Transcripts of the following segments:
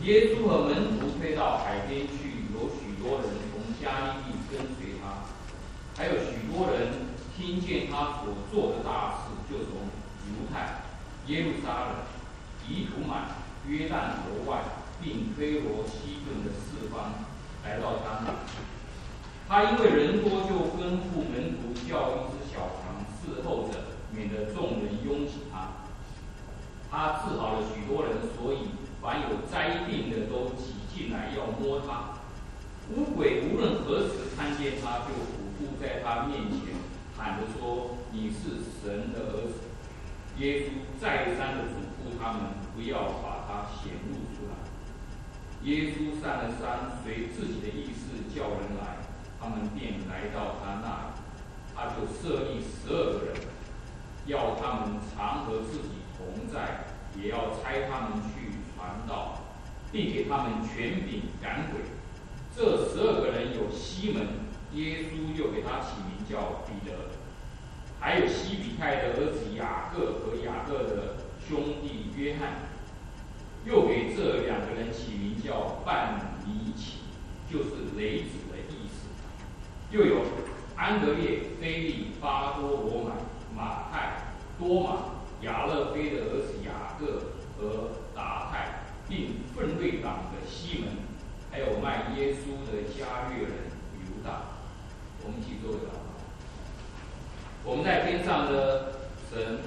耶稣和门徒退到海边去，有许多人从加利利跟随他，还有许多人听见他所做的大事，就从犹太、耶路撒冷、以图满、约旦河外，并推罗、西顿的四方来到他那里。他因为人多，就吩咐门徒叫一只小羊伺候着，免得众人拥挤他。他治好了许多人，所以凡有灾病的都挤进来要摸他。污鬼无论何时看见他，就俯伏在他面前，喊着说：“你是神的儿子。”耶稣再三的嘱咐他们，不要把他显露出来。耶稣上了山，随自己的意思叫人来，他们便来到他那里。他就设立12个人，要他们常和自己同在，也要差他们去传道，并给他们权柄赶鬼。这12个人有西门，耶稣又给他起名叫彼得；还有西比泰的儿子雅各和雅各的兄弟约翰，又给这2个人起名叫半尼起，就是雷子的意思。又有安德烈、腓利、巴多罗买、马太、多马、亚勒菲的儿子雅各和达太，并奋锐党的西门，还有卖耶稣的加略人犹大。我们一起做个祷告。我们在天上的神，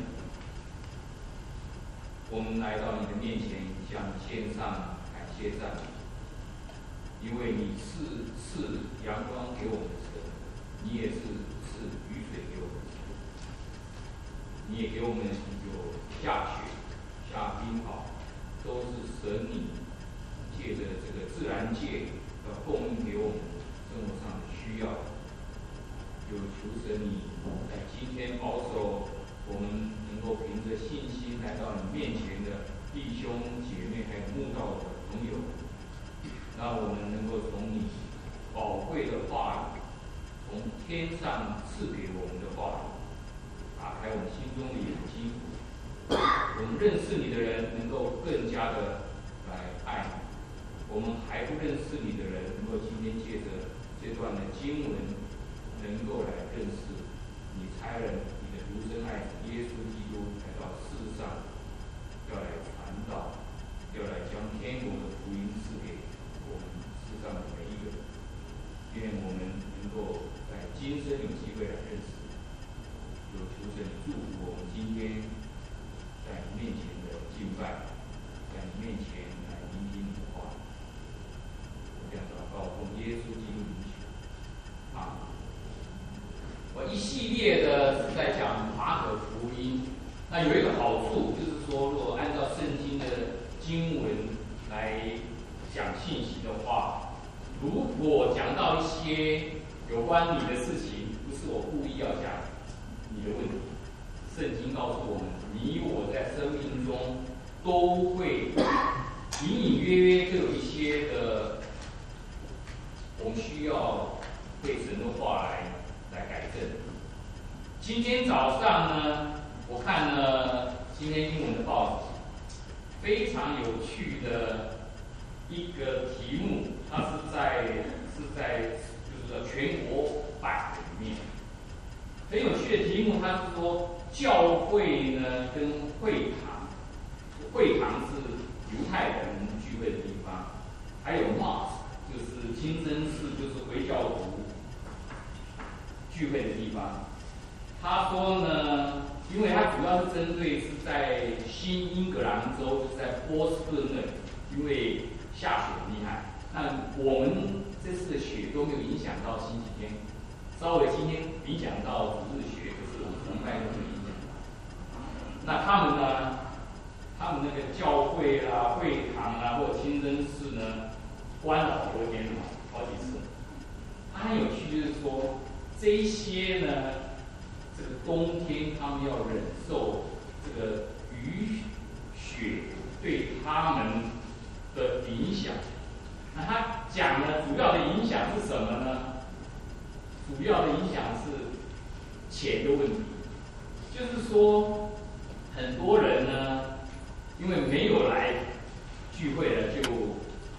我们来到你的面前，向你献上感谢赞美，因为你是赐阳光给我们的神，你也是赐雨水给我们的神，你也给我们有下雪、下冰雹，都是神你借着这个自然界要供应给我们生活上的需要。就求神你在今天保守我们能够凭着信心来到你面前的弟兄姐妹，还有慕道的朋友，让我们能够从你宝贵的话语，从天上赐给我们的话语，打开我们心中的眼睛，我们认识你的人能够更加的来爱你，我们还不认识你的人，能够今天借着这段的经文，能够来认识你差了你的独生爱子耶稣基督来到世上，要来传道，要来将天国的福音赐给我们世上的每一个人。愿我们能够在今生有机会来认识，有求神祝福我们今天在你面前的敬拜，在你面前来聆听你的话。我这样祷告，奉耶稣基督名求，阿们。我一系列的是在讲马可福音，那有一个好处就是说，如果按照圣经的经文来讲信息的话，如果讲到一些有关你的事情，不是我故意要讲你的问题，圣经告诉我们，你我在生命中都会隐隐约约就有一些的，我们需要对神的话来改正。今天早上呢，我看了今天英文的报纸，非常有趣的一个题目，它是在就是说全国版里面，很有趣的题目。它是说教会呢跟会堂，会堂是犹太人聚会的地方，还有 mosque 就是清真寺，就是回教徒聚会的地方。他说呢，因为他主要是针对是在新英格兰州，就是在波士顿那里，因为下雪很厉害。那我们这次的雪都没有影响到星期天，稍微今天影响到主日学，可是我们崇拜都没有影响到。那他们呢，他们那个教会啦、会堂啦或者清真寺呢，关了好多天了，好几次。它很有趣，就是说这一些呢，这个冬天他们要忍受这个雨雪对他们的影响。那他讲呢，主要的影响是什么呢？主要的影响是钱的问题，就是说很多人呢，因为没有来聚会了，就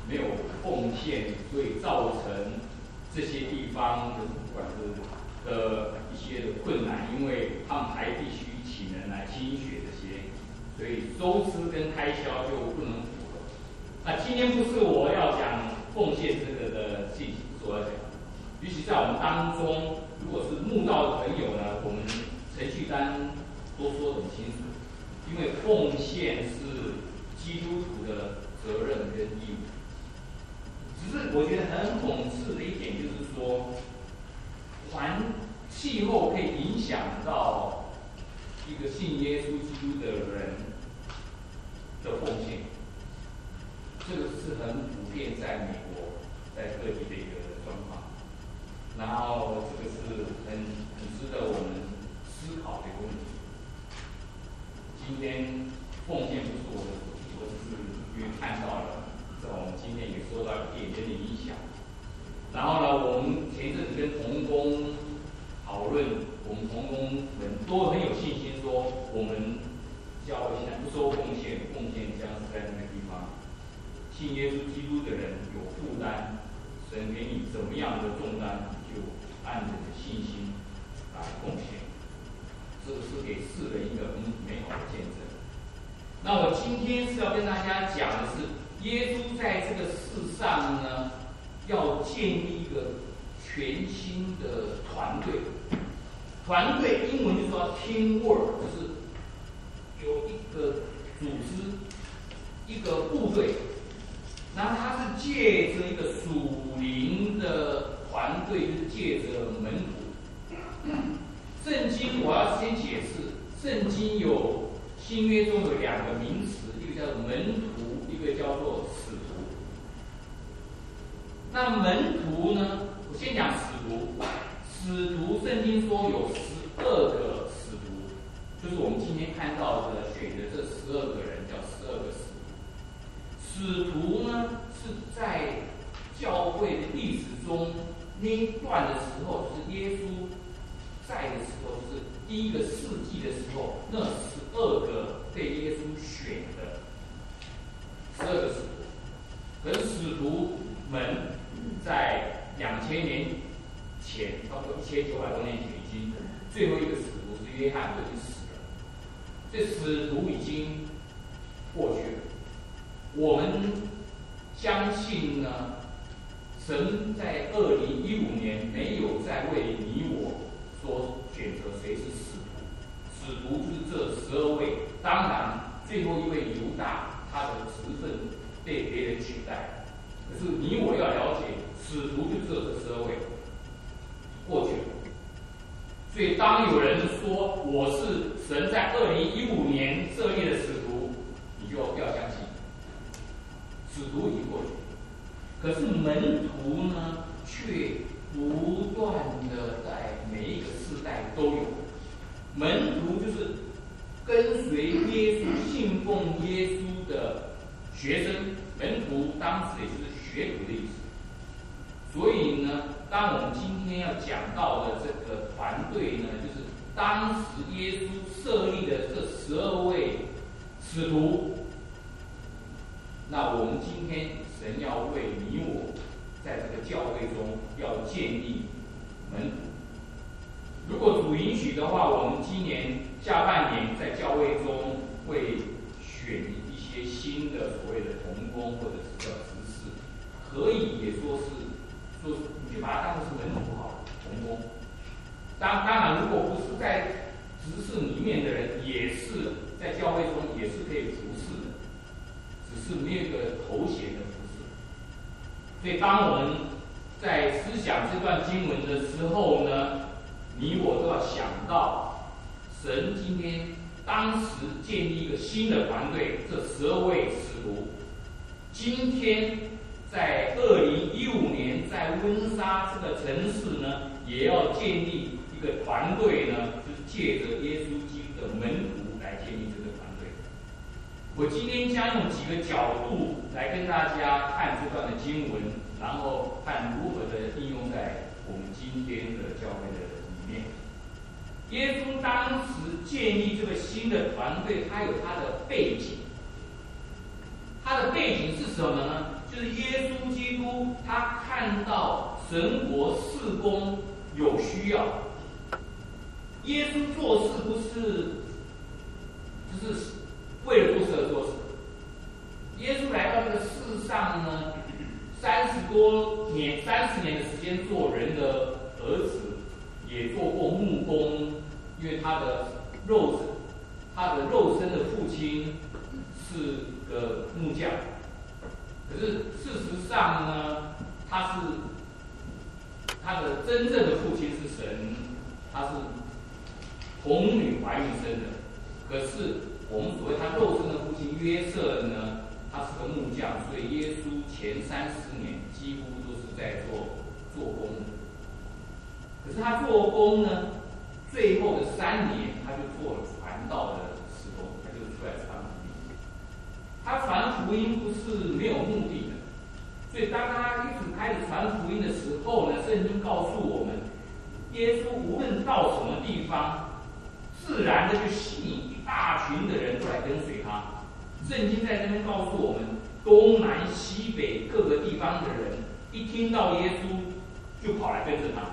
没有奉献，所以造成这些地方的不管是的一些的困难，因为他们还必须请人来清血这些，所以收支跟开销就不能符合。那今天不是我要讲奉献这个的信息，不是我要讲。尤其在我们当中，如果是慕道的朋友呢，我们程序单都说得很清楚，因为奉献是基督徒的责任跟义务。只是我觉得很讽刺的一点就是说，气候可以影响到一个信耶稣基督的人的奉献，这个是很普遍在美国在各地的一个状况。然后这个是很值得我们思考的一个问题。今天奉献不是我的主题，我只是因为看到了，在我们今天也受到一点点的影响。然后呢，我们前一阵子跟同工讨论，我们同工们都很有信心说，我们教会现在不收奉献，奉献将是在那个地方。信耶稣基督的人有负担，神给你怎么样的重担，就按着你的信心来奉献。这个是给世人一个很美好的见证。那我今天是要跟大家讲的是，耶稣在这个世上呢，要建立一个全新的团队。团队英文就说 teamwork， 就是有一个组织，一个部队。然后他是借着一个属灵的团队，就是借着门徒。圣经我要先解释，圣经有新约中有两个名词，一个叫做门徒，一个叫做使徒。那门徒呢？我先讲使徒。使徒，圣经说有12个使徒，就是我们今天看到的选的这12个人叫12个使徒。使徒呢是在教会的历史中那一段的时候，就是耶稣在的时候，就是第一个世纪的时候，那12个被耶稣选的12个使徒。可是使徒们在2000年前，差不多1900多年前，已经最后一个使徒是约翰，已经死了。这使徒已经过去了。我们相信呢，神在2015年没有再为你我说选择谁是使徒。使徒就是这12位，当然最后一位犹大，他的职分被别人取代。可是你我要了解，使徒就只有这12位。过去了，所以当有人说我是神在2015年设立的使徒，你就不要相信，使徒已经过去了。可是门徒呢，却不断的在每一个世代都有。门徒就是跟随耶稣、信奉耶稣的学生，门徒当时也就是学徒的意思。所以呢，当我们今天要讲到的这个团队呢，就是当时耶稣设立的这12位使徒。那我们今天神要为你我在这个教会中要建立门徒。如果主允许的话，我们今年下半年在教会中会选一些新的所谓的同工或者是叫执事，可以也说你就把它当作是门徒好了，同工。当然，如果不是在执事里面的人，也是在教会中也是可以服侍的，只是没有一个头衔的服侍。所以，当我们在思想这段经文的时候呢，你我都要想到，神今天当时建立一个新的团队，这12位使徒，今天在2015年，在温莎这个城市呢，也要建立一个团队呢，就是借着耶稣基督的门徒来建立这个团队。我今天将用几个角度来跟大家看这段的经文，然后看如何的应用在我们今天的教会的里面。耶稣当时建立这个新的团队，它有它的背景。它的背景是什么呢？ 就是耶稣基督，他看到神国事工有需要。耶稣做事不是就是为了做事而做事。耶稣来到这个世上呢，30年的时间做人的儿子，也做过木工，因为他的肉身的父亲是个木匠。可是事实上呢，他的真正的父亲是神，他是童女怀孕生的。可是我们所谓他肉身的父亲约瑟呢，他是个木匠，所以耶稣前30年几乎都是在做工的。可是他做工呢，最后的3年他就做了传道的事工，他就出来传福音。他传福音不是没有目的的，所以当他一直开始传福音的时候呢，圣经告诉我们，耶稣无论到什么地方，自然的就吸引一大群的人都来跟随他。圣经在这边告诉我们，东南西北各个地方的人一听到耶稣就跑来跟着他，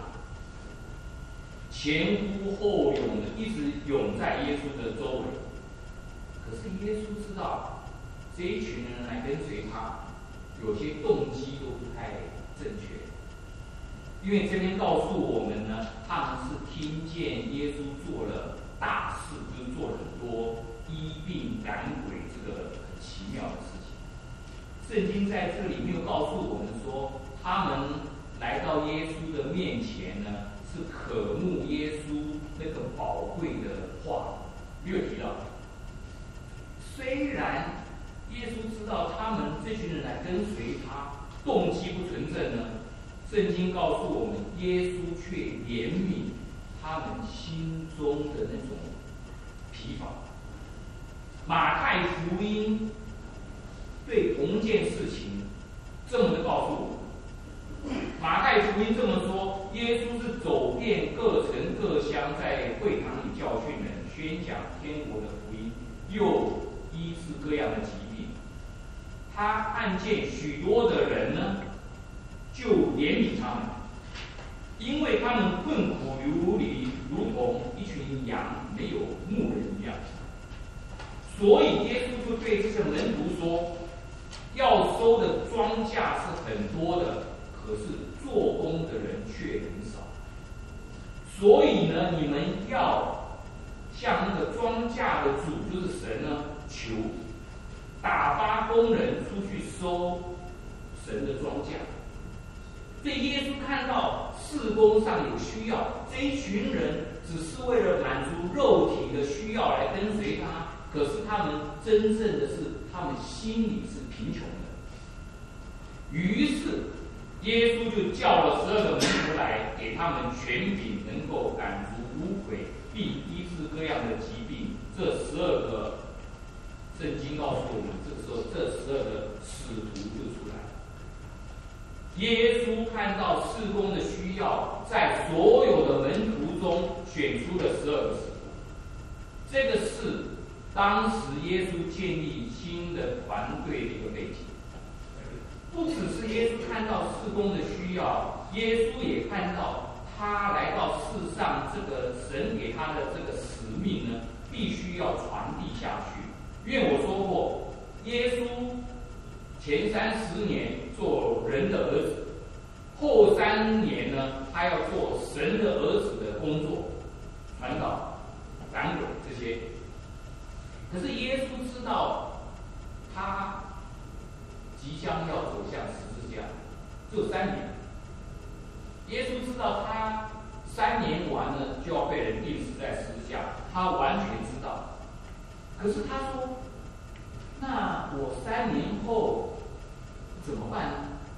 前呼后拥的一直涌在耶稣的周围。可是耶稣知道这一群人来跟随他，有些动机都不太正确，因为这边告诉我们呢，他们是听见耶稣做了大事，就是做了很多医病赶鬼这个很奇妙的事情。圣经在这里没有告诉我们说，他们来到耶稣的面前呢，是渴慕耶稣那个宝贵的话，没有提到。虽然耶稣知道他们这群人来跟随他，动机不纯正呢，圣经告诉我们，耶稣却怜悯他们心中的那种疲乏。马太福音对同件事情这么的告诉我们，马太福音这么说，耶稣是走遍各城各乡，在会堂里教训人，宣讲天国的福音，又医治各样的疾病。他看见许多的人呢，就怜悯他们，因为他们困苦流离，如同一群羊没有牧人一样。所以耶稣就对这些门徒说，要收的庄稼是很多的，可是做工的人却很少。所以呢，你们要向那个庄稼的主，就是神呢，求打发工人出去收神的庄稼。所以耶稣看到事工上有需要，这一群人只是为了满足肉体的需要来跟随他，可是他们真正的是，他们心里是贫穷的。于是耶稣就叫了12个门徒来，给他们权柄，能够赶逐污鬼，并医治各样的疾病。这12个，圣经告诉我们，这个时候这12个使徒就出来了。耶稣看到事工的需要，在所有的门徒中选出了12个使徒。这个是当时耶稣建立新的团队的一个背景。不只是耶稣看到事工的需要，耶稣也看到他来到世上，这个神给他的这个使命呢，必须要传递下去。因为我说过，耶稣前30年做人的儿子，后3年呢，他要做神的儿子的工作，传道、赶鬼这些。可是耶稣知道，他即将要走向十字架，只有3年。耶稣知道他3年完了就要被人钉死在十字架，他完全知道。可是他说：“那我3年后怎么办呢？”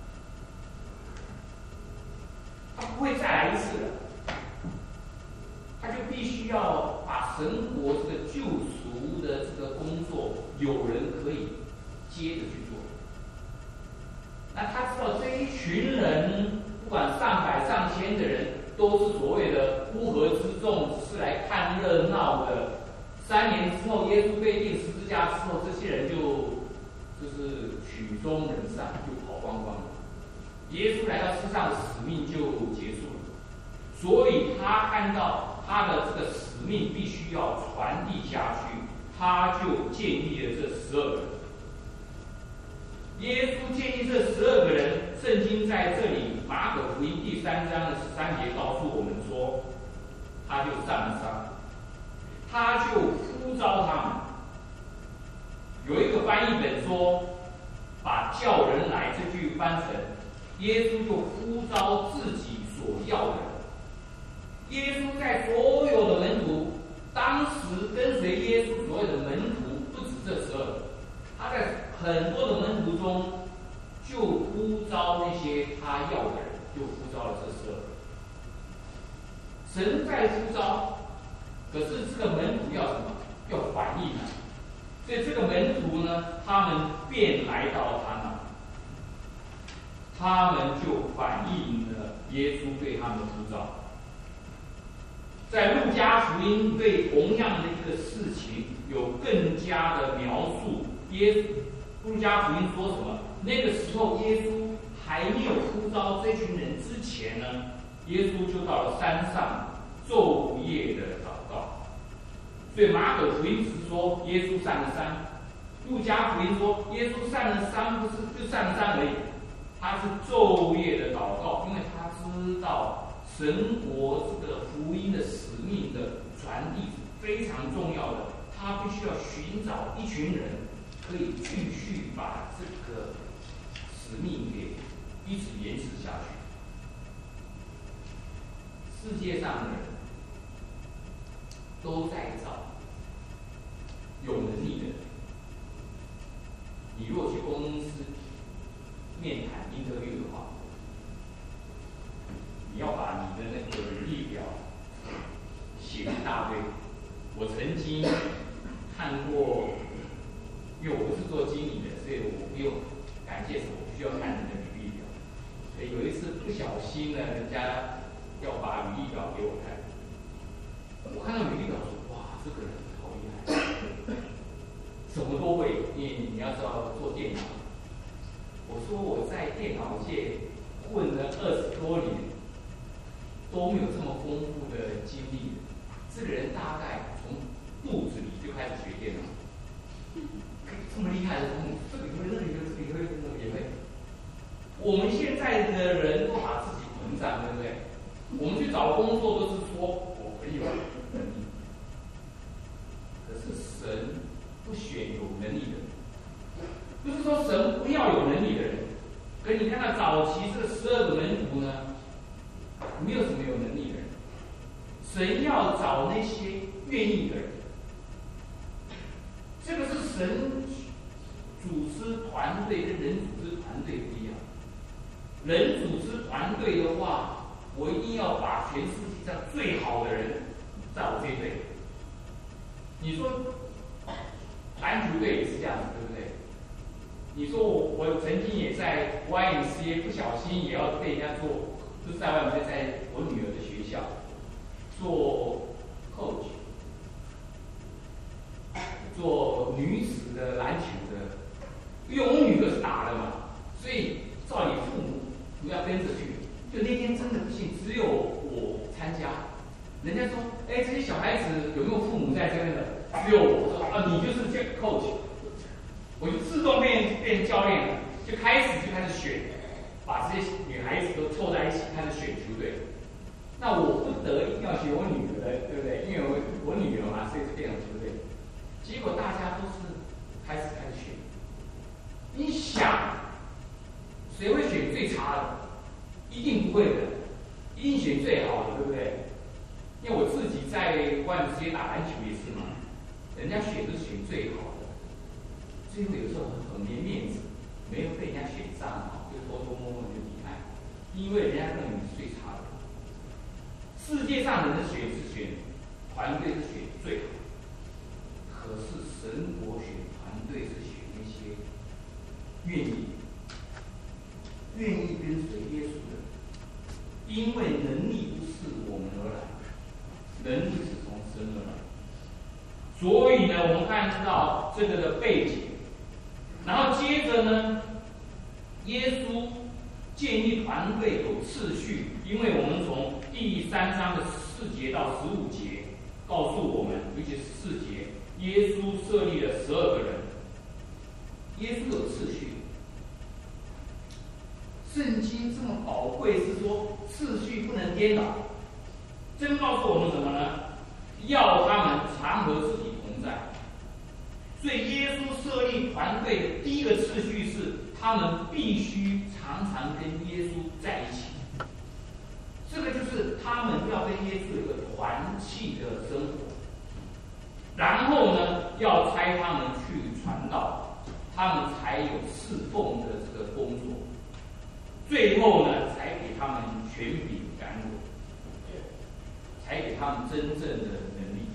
他不会再来一次了，他就必须要把神国这个救赎的这个工作，有人可以接着去做。那他知道这一群人，不管上百上千的人，都是所谓的乌合之众，只是来看热闹的。3年之后，耶稣被钉十字架之后，这些人就就是曲终人散，就跑光光了。耶稣来到世上的使命就结束了，所以他看到他的这个使命必须要传递下去，他就建立了这12个人。耶稣建立这12个人，圣经在这里马可福音第3章的13节告诉我们说，他就上了山，他就呼召他们。有一个翻译本说，把叫人来这句翻成耶稣就呼召自己所要的人。耶稣在所有的门徒，当时跟随耶稣所有的门徒不止这12个，他在很多的门徒中就呼召那些他要的人，就呼召了这12个。神在呼召，可是这个门徒要什么？要反应啊！所以这个门徒呢，他们便来到他那，他们就反映了耶稣对他们的呼召。在路加福音对同样的一个事情有更加的描述。路加福音说什么？那个时候耶稣还没有呼召这群人之前呢，耶稣就到了山上昼夜的祷告。所以马可福音只是说耶稣上了山，路加福音说耶稣上了山，不是就上了山而已，他是昼夜的祷告，因为他知道神国这个福音的使命的传递是非常重要的，他必须要寻找一群人可以继续把这个使命给一直延迟下去。世界上的人都在找有能力的人。你如果去公司面谈 interview 的话，你要把你的那个履历表写一大堆。我曾经看过，因为我不是做经理的，所以我不用感谢什么，我不需要看你的履历表。所以有一次不小心呢，人家要把履历表给我看，我看到履历表说，哇，这个人好厉害，什么都会。你要知道做电脑，我说我在电脑界混了20多年，都没有这么丰富的经历。这个人大概从肚子里就开始学电脑，这么厉害的东西，这个也会，那个也会，这个也会，那个也会。我们现在的人都把自己膨胀，对不对？我们去找工作都是说我很有能力，可是神不选有能力的人，不是说神不要有能力的人。可你看到早期这12个门徒呢，没有什么有能力的人，神要找那些愿意的人。这个是神组织团队跟人组织团队不一样。人组织团队的话，我一定要把全世界上最好的人在我这一队。你说篮球队也是这样子，对不对？你说我曾经也在 YMCA 不小心也要被人家做，就是在外面，在我女儿的学校做 coach， 做女子的篮球的，因为我女儿是打的嘛，所以照理父母不要跟着去。就那天真的不幸，只有我参加。人家说，哎，这些小孩子有没有父母在这边的？只有我。说啊，你就是这个 coach， 我就自动变教练了，就开始选，把这些女孩子都凑在一起，开始选球队。那我不得一定要选我女儿，对不对？因为我女儿嘛，所以就变成球队。结果大家都是开始选。你想，谁会选最差的？一定不会的，一定选最好的，对不对？因为我自己在YMCA打篮球也是嘛，人家选都是选最好的，最后有时候很没面子，没有被人家选上，就偷偷摸摸就离开，因为人家认为你是最差的。世界上人的选是选团队是选最好的，可是神国选团队是选那些愿意跟随耶稣的人，因为能力不是我们而来，能力是从神而来。所以呢，我们看到这个的背景， 然后接着呢，耶稣建立团队有次序，因为我们从第3章的4节到15节告诉我们，尤其是4节，耶稣设立了12个人，耶稣有次序。圣经这么宝贵，是说次序不能颠倒。真告诉我们什么呢？要他们常和自己同在。所以耶稣设立团队的第一个次序是，他们必须常常跟耶稣在一起。这个就是他们要跟耶稣有一个团契的生活。然后呢，要差他们去传道，他们才有侍奉的这个工作。最后呢，才给他们权柄甘露，才给他们真正的能力。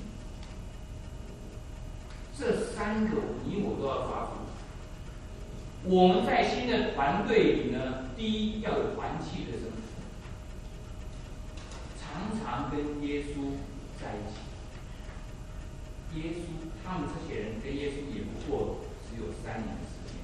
这3个你我都要抓住。我们在新的团队里呢，第一要有团契的生活，常常跟耶稣在一起。耶稣他们这些人跟耶稣也不过只有3年的时间。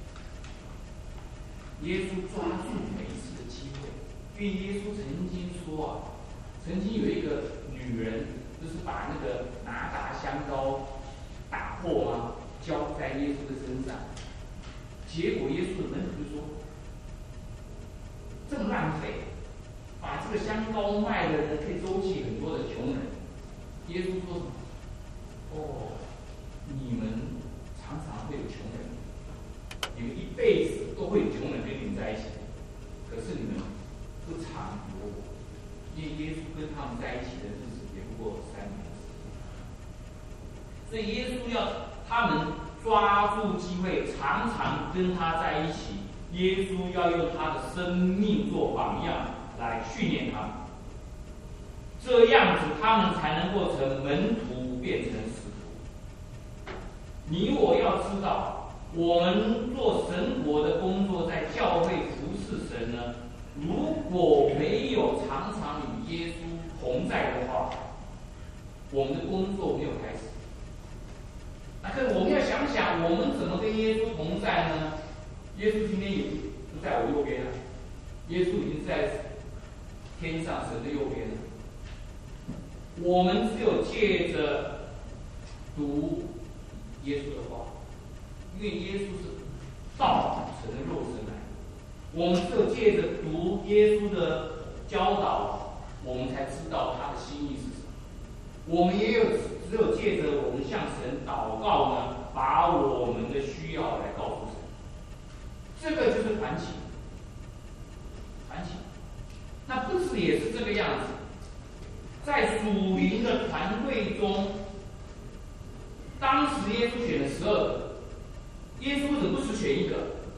耶稣抓住每一次的机会，因为耶稣曾经说啊，曾经有一个女人，就是把那个拿达香膏打破吗？浇在耶稣的身上，结果耶稣的门徒就说：“这么浪费，把这个香膏卖了呢，可以周济很多的穷人。”耶稣说什么？哦，你们常常会有穷人，你们一辈子都会有穷人跟你们在一起，可是你们不常有我，因为耶稣跟他们在一起的日子也不过3年的时间，所以耶稣要他们抓住机会，常常跟他在一起。耶稣要用他的生命做榜样来训练他们，这样子他们才能够从门徒变成使徒。你我要知道，我们做神国的工作，在教会服侍神呢，如果没有常常与耶稣同在的话，我们的工作没有开始。那可是我们要想想，我们怎么跟耶稣同在呢？耶稣今天也不在我右边了，耶稣已经在天上神的右边了。我们只有借着读耶稣的话，因为耶稣是道成了肉身来，我们只有借着读耶稣的教导，我们才知道他的心意是什么。我们只有借着我们向神祷告呢，把我们的需要来告诉神。这个就是团契，团契。那不止也是这个样子，在属灵的团队中，当时耶稣选了12个，耶稣怎么不只选1个？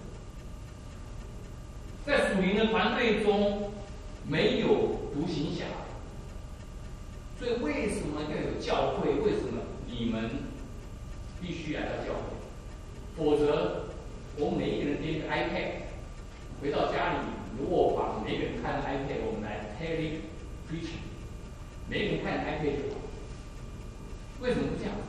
在属灵的团队中没有独行侠，所以为什么要有教会？为什么你们必须来到教会？否则，我们每一个人点一个 iPad， 回到家里卧房，每个人看 iPad， 我们来 tele preaching， 每个人看 iPad 就好。为什么不这样？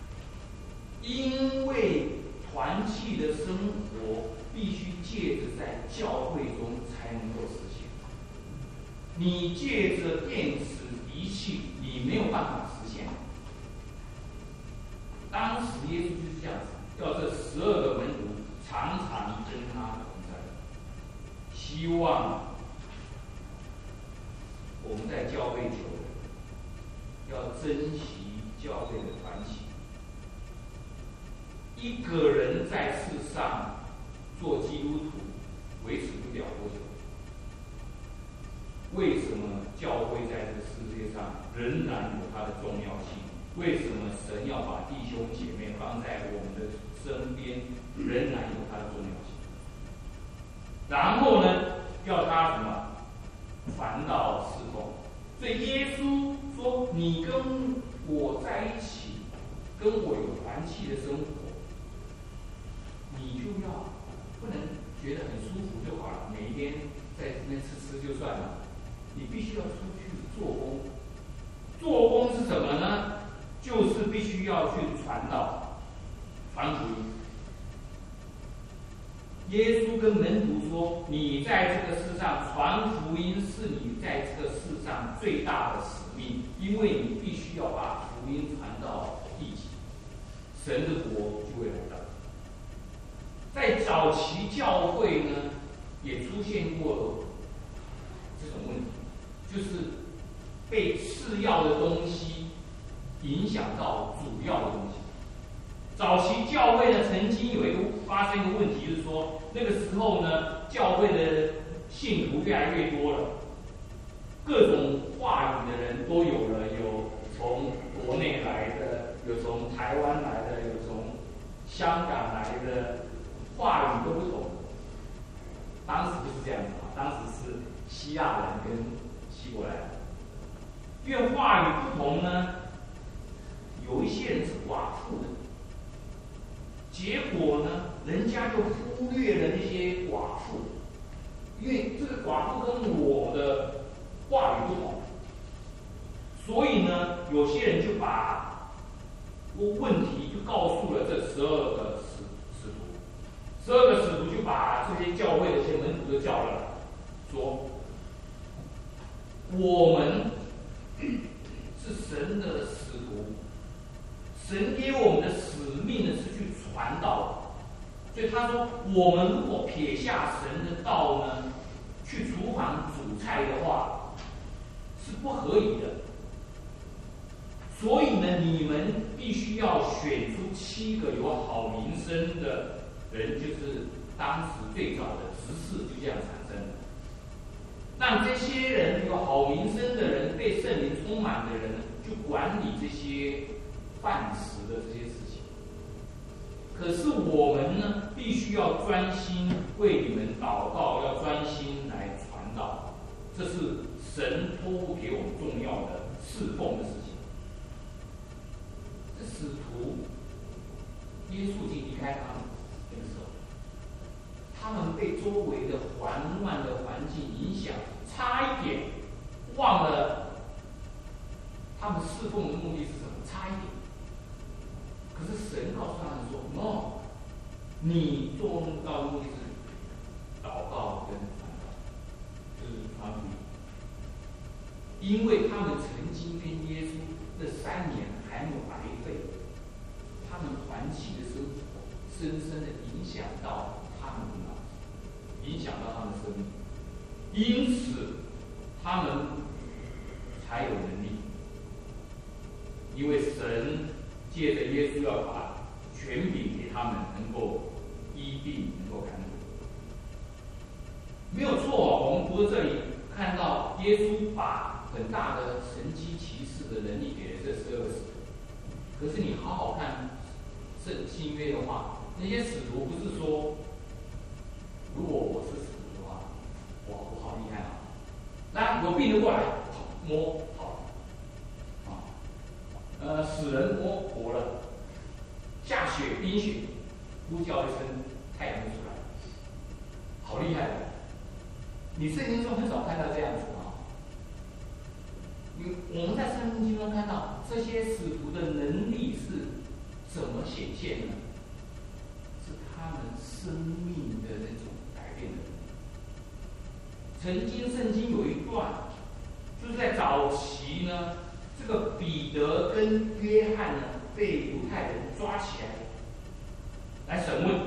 因为团契的生活必须借着在教会中才能够实现。你借着电子仪器，你没有办法实现。当时耶稣就是这样子，要这12个门徒常常跟他同在。希望我们在教会久了，要珍惜教会的团契。一个人在世上做基督徒维持不了多久。为什么教会在这个世界上仍然有它的重要性？为什么神要把弟兄姐妹放在我们的身边，仍然有它的重要性？然后呢，要他什么？传道侍奉。所以耶稣说：“你跟我在一起，跟我有团契的生活，你就要不能觉得很舒服就好了，每一天在那边吃就算了。你必须要出去做工。做工是什么呢？就是必须要去传道、传福音。 耶稣跟门徒说：“你在这个世上传福音，是你在这个世上最大的使命，因为你必须要把福音传到地极，神的国就会来到。”在早期教会呢，也出现过这种问题，就是被次要的东西影响到主要的东西。早期教会呢，曾经发生一个问题，就是说那个时候呢，教会的信徒越来越多了，各种话语的人都有了，有从国内来的，有从台湾来的，有从香港来的，话语都不同。当时不是这样子嘛，当时是希腊人跟希伯来人，因为话语不同呢，有一些人是寡妇的。结果呢，人家就忽略了那些寡妇，因为这个寡妇跟我的话语不同，所以呢，有些人就把问题就告诉了这12个使徒，12个使徒就把这些教会的一些门徒都叫了来，说：“我们是神的使徒。”神给我们的使命呢是去传道，所以他说，我们如果撇下神的道呢，去厨房煮菜的话，是不合宜的。所以呢，你们必须要选出7个有好名声的人，就是当时最早的执事就这样产生的。让这些人有好名声的人，被圣灵充满的人，去管理这些饭食的这些事情。可是我们呢，必须要专心为你们祷告，要专心来传道，这是神托付给我们重要的侍奉的事情。这使徒耶稣已经离开他们那个时候，他们被周围的混乱的环境影响，差一点忘了他们侍奉的目的是什么，差一点。可是神告诉他们说 ：“No， 你做到的目的是祷告跟传道，就是传福音。因为他们曾经跟耶稣这3年还没有白费，他们团契的生活深深的影响到他们的脑，影响到他们的生命，因此他们才有能力，因为神。”借着耶稣要把权柄给他们，能够医病，能够赶鬼，没有错。我们读到这里，看到耶稣把很大的神迹奇事的能力给了这12个使徒。可是你好好看新约的话，那些使徒不是说，如果我是使徒的话，我好厉害啊！来，有病人过来，摸好。死人摸活了，下雪冰雪，呼叫一声，太阳就出来了，好厉害的！你圣经中很少看到这样子啊。我们在圣经中看到这些使徒的能力是怎么显现呢？是他们生命的那种改变的能力。曾经圣经有一段，就是在早期呢。这个彼得跟约翰呢，被犹太人抓起来审问，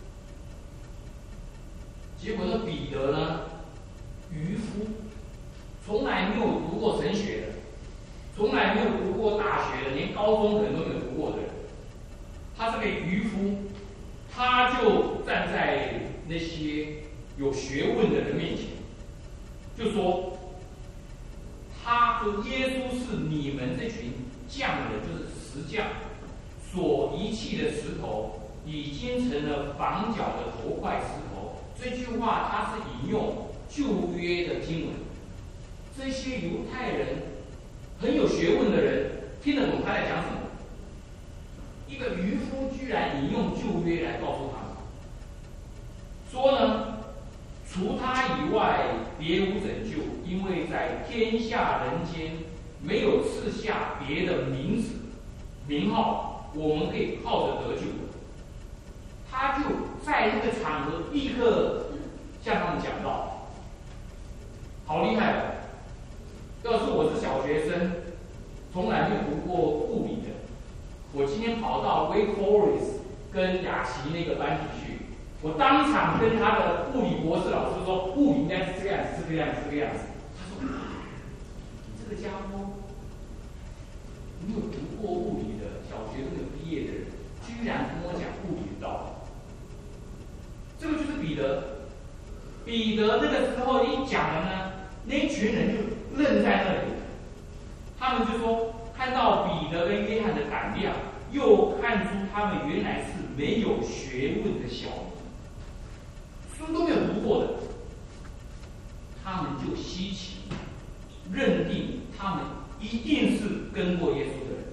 结果呢，彼得呢，渔夫，从来没有读过神学的，从来没有读过大学的，连高中可能都没有读过的人，他是个渔夫，他就站在那些有学问的人面前，就说。他说：“耶稣是你们这群匠人，就是石匠所遗弃的石头，已经成了房角的头块石头。”这句话他是引用旧约的经文。这些犹太人很有学问的人听得懂他在讲什么。一个渔夫居然引用旧约来告诉他们，说呢，除他以外，别无拯救，因为在天下人间没有赐下别的名字、名号，我们可以靠着得救。他就在那个场合立刻向他们讲道，好厉害哦！要是我是小学生，从来没有读过物理的，我今天跑到 Wake Forest 跟雅琪那个班级去，我当场跟他的物理博士老师说，物理应该是这个样子，这个样子，这个样子。他说：“你这个家伙，没有读过物理的，小学都没有毕业的人，居然跟我讲物理的道理。”这个就是彼得。彼得那个时候一讲了呢，那一群人就愣在那里，他们就说看到彼得跟约翰的胆量，又看出他们原来是没有学问的小民，书都没有读过的，他们就稀奇，认定他们一定是跟过耶稣的人。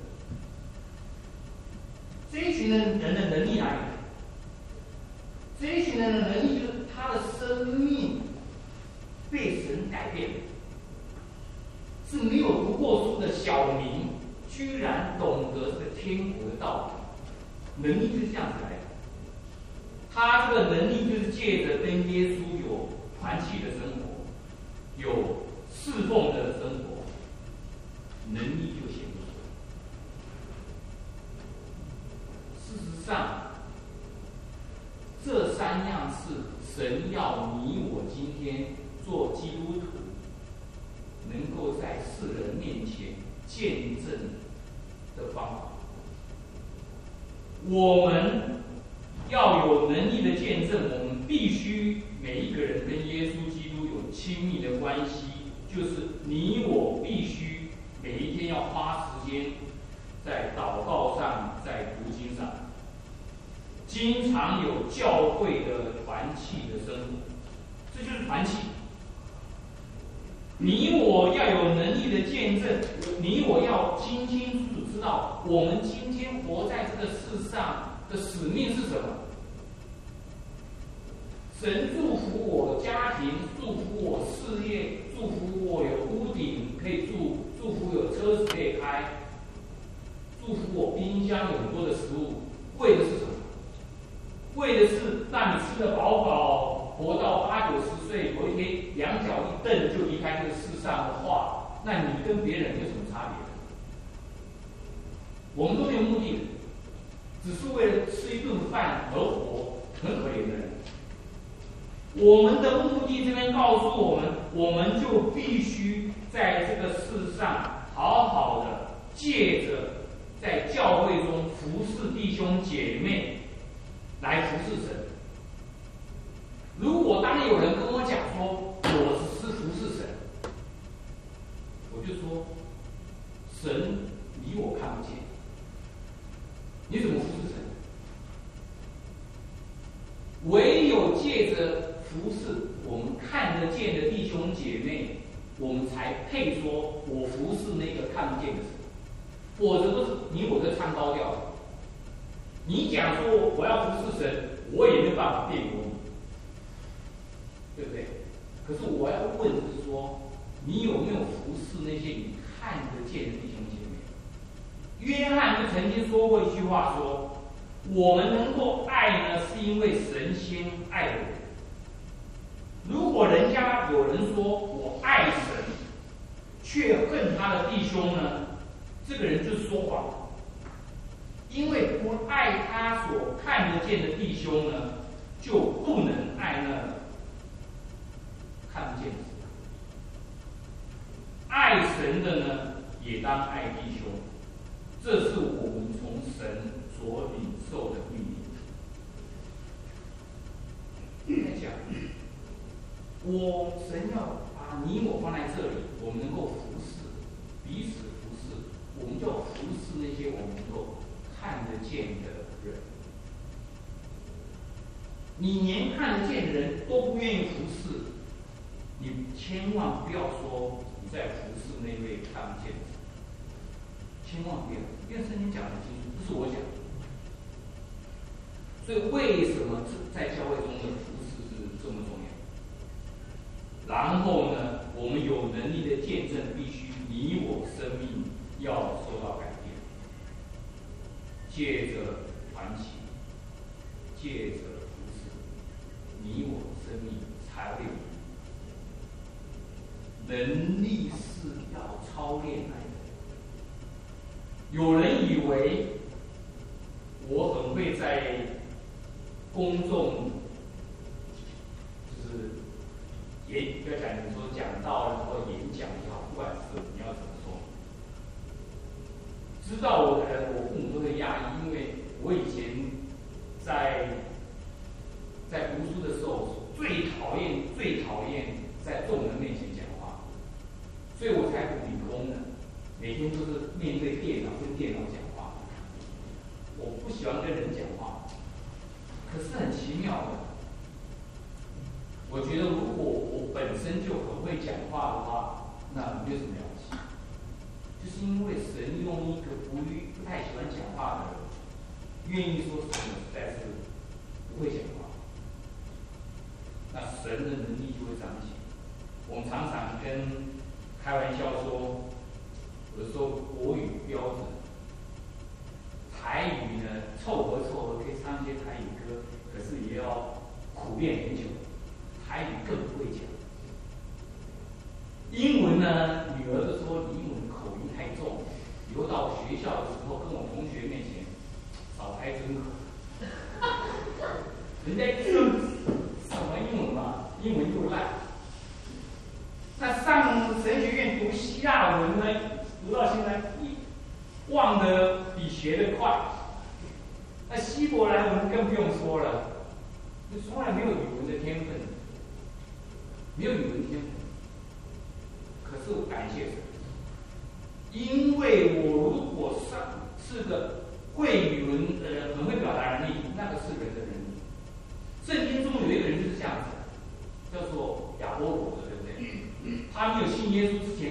这一群人的能力哪里？这一群人的能力就是他的生命被神改变，是没有读过书的小民，居然懂得这个天国的道理，能力就是这样子来的。他这个能力就是借着跟耶稣有团契的生活，有侍奉的生活，能力就显出来。事实上，这三样是神要你我今天做基督徒，能够在世人面前见证的方法。我们要有能力的见证，我们必须每一个人跟耶稣基督有亲密的关系，就是你我必须每一天要花时间在祷告上，在读经上。经常有教会的团契的生活，这就是团契。你我要有能力的见证，你我要清清楚楚知道，我们今天活在这个世上的使命是什么。神祝福我家庭，祝福我事业，祝福我有屋顶可以住，祝福有车子可以开，祝福我冰箱有很多的食物，为的是什么？为的是让你吃得饱饱，活到80、90岁，有一天两脚一蹬就离开这个世上的话，那你跟别人有什么差别？我们都没有目的的，只是为了吃一顿饭而活，很可怜的人。我们的目的这边告诉我们，我们就必须在这个世上好好的借着在教会中服侍弟兄姐妹，来服侍神。如果当有人跟我讲说我只是服侍神，我就说神你我看不见，你怎么服侍神？唯有借着服侍我们看得见的弟兄姐妹，我们才配说我服侍那个看不见的神，否则都是你我在唱高调的。你讲说我要服侍神，我也没有办法辩驳你，对不对？可是我要问的是说，你有没有服侍那些你看得见的弟兄姐妹？约翰就曾经说过一句话说，我们能够爱呢，是因为神先爱了我们。如果人家有人说我爱神，却恨他的弟兄呢，这个人就说谎。因为不爱他所看得见的弟兄呢，就不能爱那看不见的神。爱神的呢，也当爱弟兄，这是我们从神所领受的命令。在讲，神要把你我放在这里，我们能够服侍，彼此服侍，我们就要服侍那些我们能够看得见的人。你连看得见的人都不愿意服侍，你千万不要说你在服侍那位看不见的人，千万不要，因为圣经讲得清楚，不是我讲的。所以为什么在教会中的服侍是这么重要？然后呢，我们有能力的见证，必须你我生命要受到改变。借着团契，借着服侍， 你我的生命才会有能力是要操练来的。有人以为我很会在公众，就是不要讲你说讲道或演讲也好，不管是你要怎么说，知道我的人，我父母都会压抑，因为我以前在读书的时候，最讨厌在众人面前讲话，所以我才读理工的，每天都是面对电脑跟电脑讲话。我不喜欢跟人讲话，可是很奇妙的，我觉得如果我本身就很会讲话的话，那没有什么了不起，就是因为神用一个不太喜欢讲话的人，愿意说什么实在是不会讲话，那神的能力就会彰显。我们常常跟开玩笑说，有的时候国语标准，台语呢凑合可以唱一些台语歌，可是也要苦练很久。台语更不会讲。英文呢，女儿就说你英文口音太重，以后到学校的时候跟我同学面前少开尊口。人家说什么英文嘛，英文又烂。那上神学院读希腊文呢，读到现在忘得比学得快。那希伯来文更不用说了，就从来没有语文的天分，没有语文天分。可是我感谢神，因为我如果是个会语文的人，很会表达能力，那个是人的能力。圣经中有一个人就是这样子，叫做亚波罗的，对不对？他没有信耶稣之前，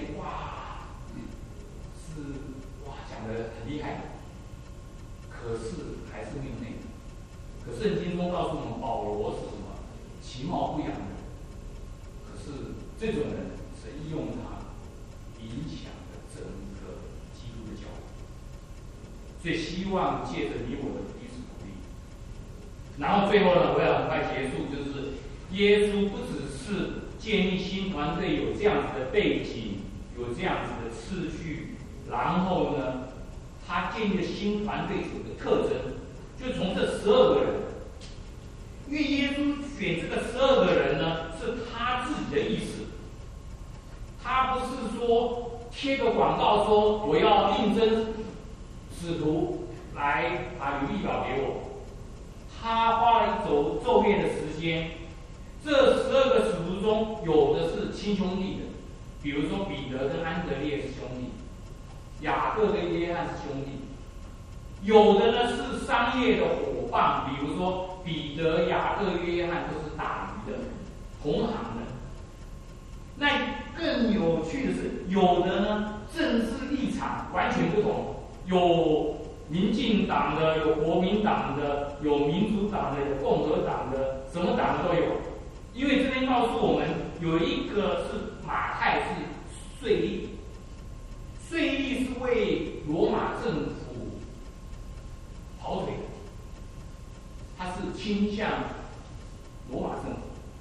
讲得很厉害，可是还是没有内容。可圣经中告诉我们，保罗是什么？其貌不扬的人，可是这种人，神用他影响了整个基督的教会。所以希望借着你我的彼此鼓励。然后最后呢，我要很快结束，就是耶稣不只是建立新团队有这样子的背景，有这样子的次序，然后呢，他建立的新团队有个特征，就从这12个人，因为耶稣选这个12个人呢，是他自己的意思，他不是说贴个广告说我要应征使徒来把履历表给我，他花了昼夜的时间。这12个使徒中，有的是亲兄弟的，比如说彼得跟安德烈是兄弟，雅各跟约翰是兄弟，有的呢是商业的伙伴，比如说彼得、雅各、约翰都是打鱼的，同行的。那更有趣的是，有的呢政治立场完全不同，有民进党的，有国民党的，有民主党的，有共和党的，什么党的都有。因为这边告诉我们，有一个是马太是税吏，税吏是为罗马政府跑腿的，他是倾向罗马政府。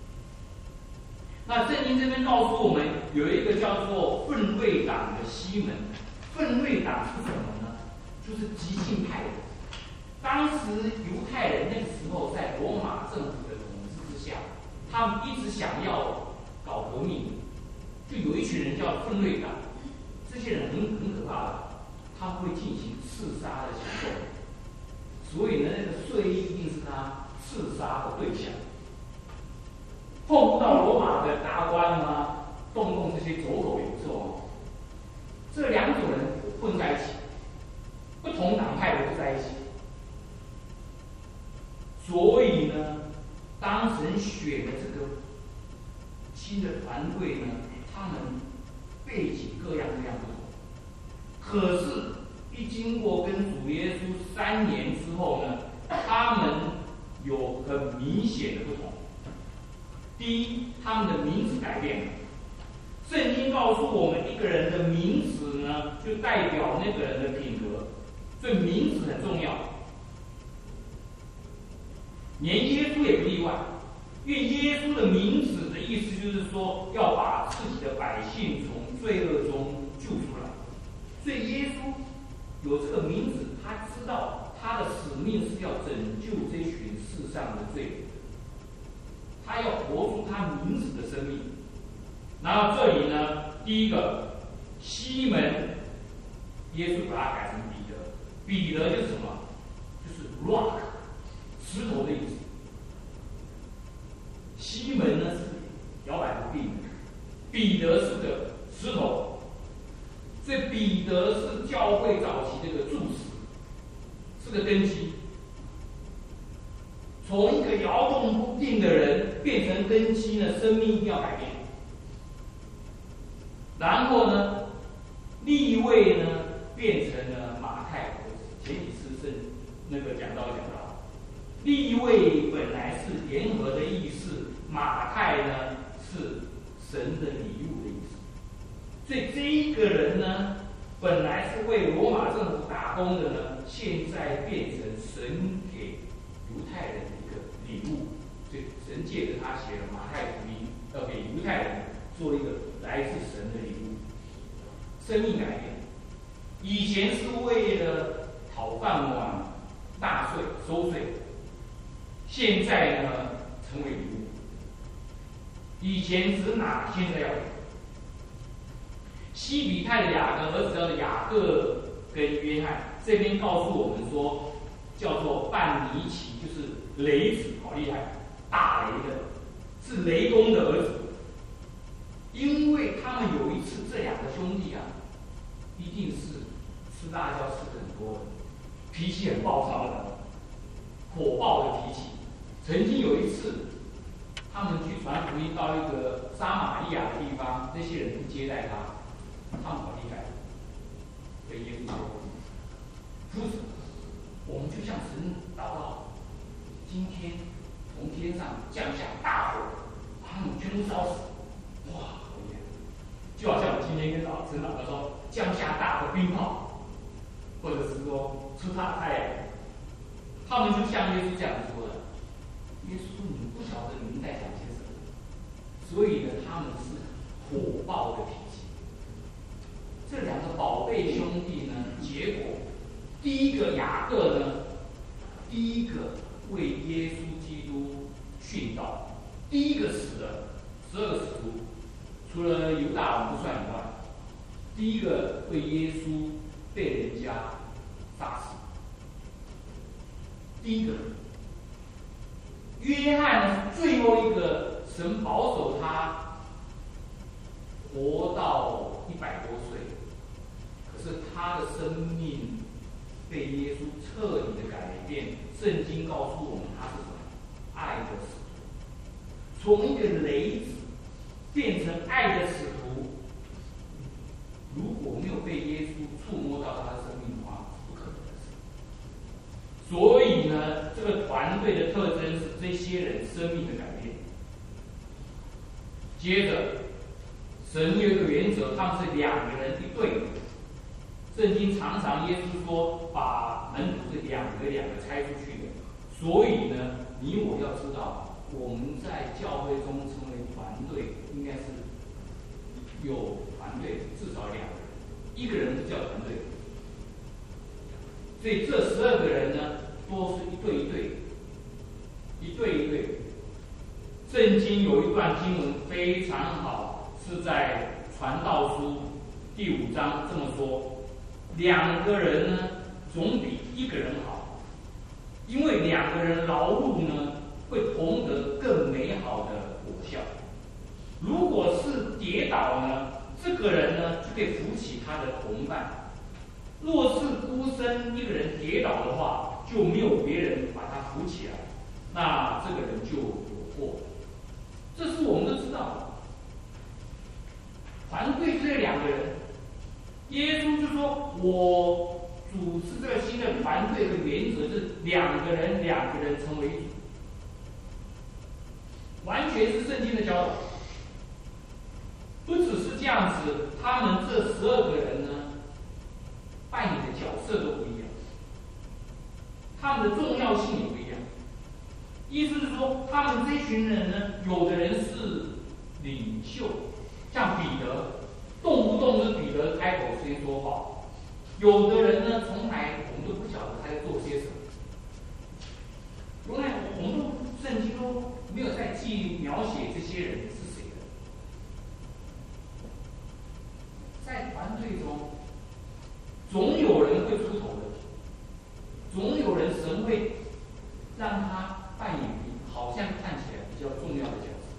那圣经这边告诉我们，有一个叫做奋锐党的西门。奋锐党是什么呢？就是激进派的。当时犹太人那个时候在罗马政府的统治之下，他们一直想要搞革命，就有一群人叫奋锐党。这些人很可怕的，他们会进行刺杀的行动，所以呢，那个税吏一定是他刺杀的对象。碰不到罗马的达官吗？动这些走狗也不错。这两种人混在一起，不同党派的混在一起。所以呢，当神选的这个新的团队呢，他们背景各样不同。可是，一经过跟主耶稣3年之后呢，他们有很明显的不同。第一，他们的名字改变了。圣经告诉我们，一个人的名字呢，就代表那个人的品格，所以名字很重要。连耶稣也不例外。 因为耶稣的名字的意思就是说，要把自己的百姓从罪恶中救出来。所以耶稣有这个名字，他知道他的使命是要拯救这群世上的罪人，他要活出他名字的生命。然后这里呢，第一个西门，耶稣把它改成彼得，彼得就是什么？就是 rock， 石头的意思。西门呢是摇摆不定的，彼得是个石头，所以彼得是教会早期的一个柱石，是个根基。从一个摇动不定的人变成根基呢，生命一定要改变。然后呢，利未呢变成了马太儿子。前几次是那个讲到，利未本来是联合的意思，马太呢是神的礼物的意思。所以这一个人呢，本来是为罗马政府打工的呢，现在变成神给犹太人的一个礼物。所以神借着他写了马太福音，要给犹太人做一个来自神的礼物，生命改变。以前是为了讨饭碗、纳税、收税，现在呢成为礼物。以前只拿，现在要给。西比泰的雅各儿子叫做雅各跟约翰，这边告诉我们说，叫做半尼奇，就是雷子，好厉害，大雷的，是雷公的儿子。因为他们有一次，这两个兄弟啊，一定是吃辣椒吃的很多的，脾气很暴躁的，火爆的脾气。曾经有一次，他们去传福音到一个撒玛利亚的地方，那些人不接待他，他们好厉害，跟耶稣说：“夫子，我们就向神祷告，今天从天上降下大火，把他们全部烧死。”哇，好厉害！就好像我今天跟神祷告说，降下大的冰雹，或者是说出大太阳，他们就像耶稣这样说的。耶稣说：“你们不晓得你们在讲些什么。”所以呢，他们是火爆的脾气。这两个宝贝兄弟呢，结果第一个雅各呢，第一个为耶稣基督殉道，第一个死了，12个使徒，除了犹大我们不算以外，第一个为耶稣被人家杀死，第一个。约翰呢，最后一个神保守他活到100多岁，可是他的生命被耶稣彻底的改变。圣经告诉我们，他是什么？爱的使徒，从一个雷子变成爱的使徒。如果没有被耶稣触摸到他的生命的话，是不可能的事。所以呢，这个团队的特征是这些人生命的改变。接着，神有一个原则，他们是2个人一队。圣经常常耶稣说，把门徒是2个拆出去的。所以呢，你我要知道，我们在教会中成为团队，应该是有团队至少2个人，1个人不叫团队。所以这12个人呢，都是一对一对，一对一对。圣经有一段经文非常好，是在传道书第5章这么说：2个人呢，总比1个人好，因为2个人劳碌呢，会同得更美好的果效。如果是跌倒呢，这个人呢就可以扶起他的同伴。若是孤身1个人跌倒的话，就没有别人把他扶起来，那这个人就有祸。这是我们都知道的。团队这2个人，耶稣就说：“我主持这个新的团队的原则是2个人成为一组，完全是圣经的教导。不只是这样子，他们这12个人呢，扮演的角色都不一样，他们的重要性也不一样。 意思是说，他们这群人呢，有的人是领袖，像彼得，动不动是彼得开口先说话；有的人呢，从来我们都不晓得他在做些什么。原来我们都圣经都没有在描写这些人是谁的。在团队中，总有人会出头的，总有人神会让他扮演好像看起来比较重要的角色，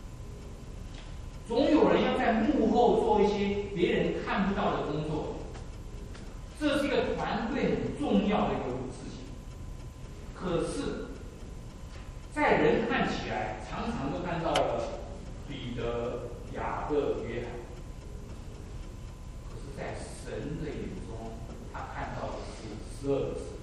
总有人要在幕后做一些别人看不到的工作。这是一个团队很重要的一个事情。可是，在人看起来，常常都看到了彼得、雅各、约翰。可是，在神的眼中，他看到的是12个使徒。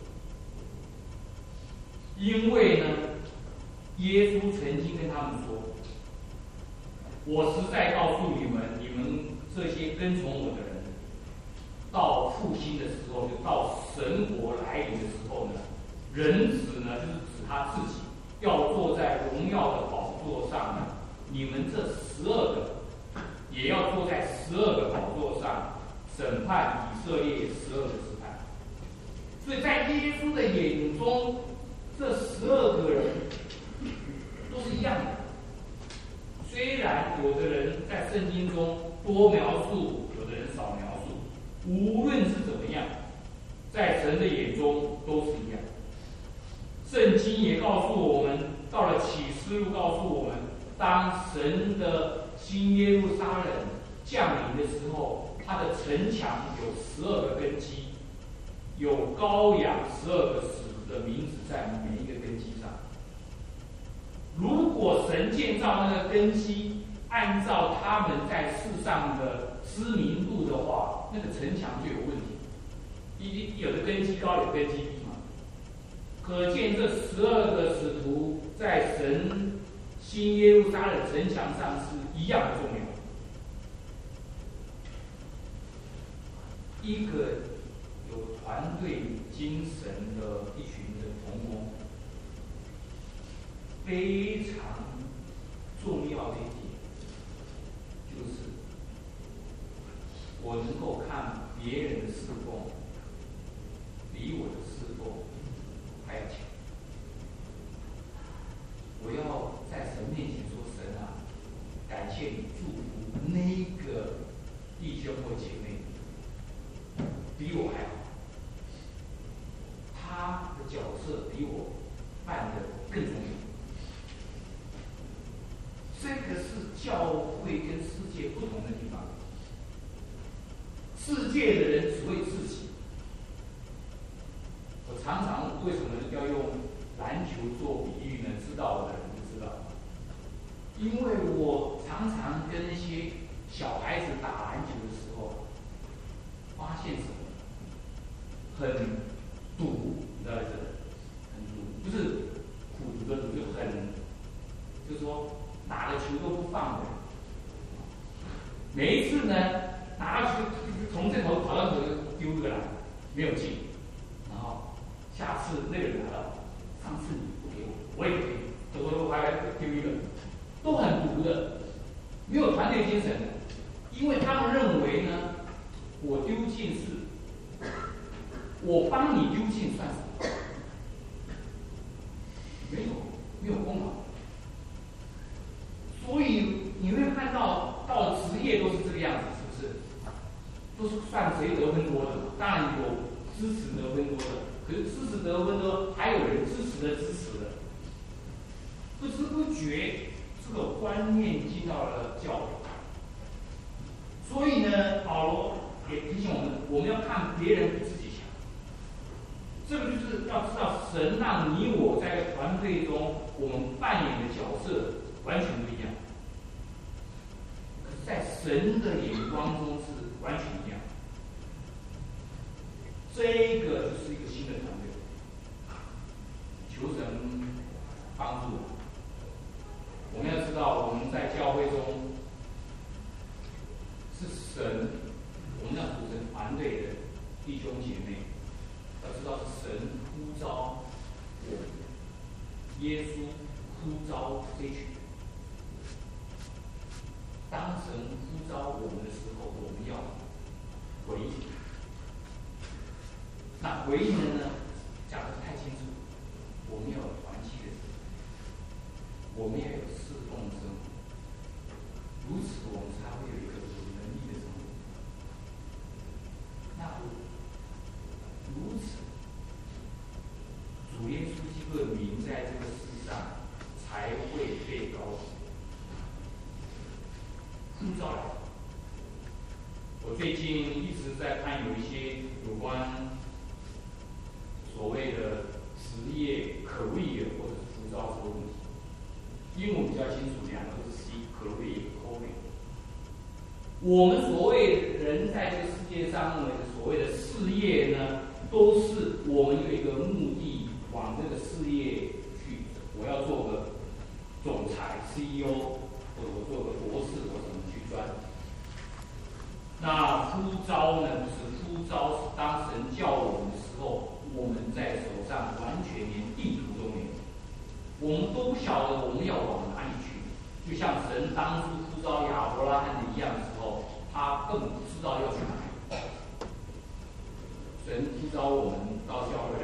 因为呢，耶稣曾经跟他们说：“我实在告诉你们，你们这些跟从我的人，到复兴的时候，就到神国来临的时候呢，人子呢，就是指他自己，要坐在荣耀的宝座上呢。你们这12个，也要坐在12个宝座上，审判以色列12个支派。”所以在耶稣的眼中，这12个人都是一样的。虽然有的人在圣经中多描述，有的人少描述，无论是怎么样，在神的眼中都是一样。圣经也告诉我们，到了启示录告诉我们，当神的新耶路撒冷降临的时候，他的城墙有12个根基，有羔羊12个使徒的名字在每一个根基上。如果神建造那个根基，按照他们在世上的知名度的话，那个城墙就有问题。有的根基高，有的根基低嘛。可见这12个使徒在神新耶路撒冷城墙上是一样的重要。一个有团队精神的一群的同工，非常重要的一点，就是我能够看别人的侍奉，比我的侍奉还要强。我要在神面前说：“神啊，感谢你祝福那个弟兄或姐妹，比我还好。他的角色比我扮的更重要。”这个是教会跟世界不同的地方。世界的人只为自己。我常常为什么要用篮球做比喻呢？知道我的人就知道，因为我常常跟那些小孩子打篮球的时候，发现什么？很赌，你知道这个？很赌，不是苦读的赌，就是说打了球都不放的。每一次呢，拿到球从这头跑到头丢一个篮，没有进，然后下次那个人拿到，上次你不给我，我也不给你，我还丢一个，都很毒的，没有团队精神的，因为他们认为呢，我丢进是，我帮你丢进算什么？没有功劳。所以你会看到职业都是这个样子，是不是？都是算谁得分多的，当然有支持得分多的，可是支持得分多，还有人支持的。不知不觉，这个观念进到了教会。所以呢，保罗也提醒我们要看别人比自己强。这个就是要知道，神让你我在团队中，我们扮演的角色完全不一样。可是，在神的眼光中是完全一样。这个就是一个新的团队，求神帮助我们。我们要知道，我们在教会中是神，我们要组成团队的弟兄姐妹，要知道是神呼召我们， 耶稣呼召这群人。当神呼召我们的时候，我们要回应。那回应的呢，讲得太清楚，我们要有团契的生活，我们要有侍奉的生活，如此我们才会有一个有能力的生活。那如此，主耶稣基督的名在这个世上才会被高举。呼召来，我最近一直在看有一些有关所谓的职业 career 或者是呼召这个问题。英文比较清楚，两个都是 career calling。我们所谓人在这个世界上认为的所谓的事业呢，都是我们有一个目的往这个事业去。我要做个总裁 CEO， 或者我做个博士，我怎么去专？那呼召呢？不是呼召，是当神叫我们的时候，我们在手上完全连地图都没有，我们都不晓得我们要往哪里去。就像神当初呼召亚伯拉罕的一样的时候，他更不知道要去哪里。神呼召我们到教会